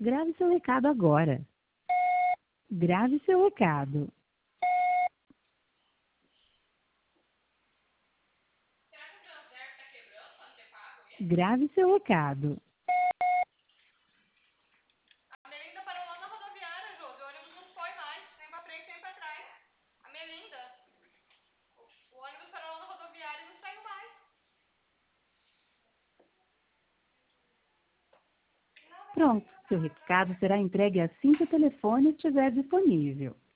Grave seu recado agora. Grave seu recado. Grave seu recado. A Melinda parou lá na rodoviária, Josi. O ônibus não foi mais, nem pra frente, nem pra trás. A Melinda. O ônibus parou lá na rodoviária e não saiu mais. Pronto, seu recado será entregue assim que o telefone estiver disponível.